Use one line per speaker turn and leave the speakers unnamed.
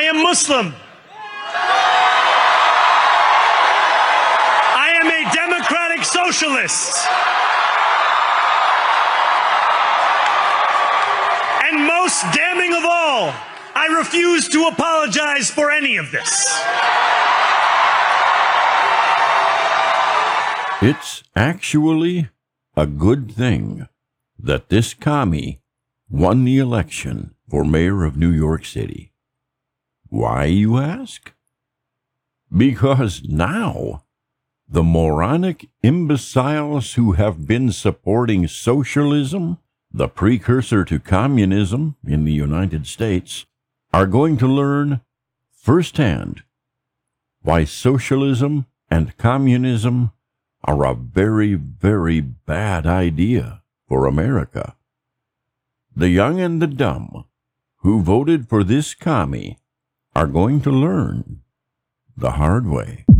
am Muslim. I am a democratic socialist. And most damning of all, I refuse to apologize for any of this.
It's actually a good thing that this commie won the election for mayor of New York City. Why, you ask? Because now the moronic imbeciles who have been supporting socialism, the precursor to communism in the United States, are going to learn firsthand why socialism and communism are a very, very bad idea for America. The young and the dumb who voted for this commie are going to learn the hard way.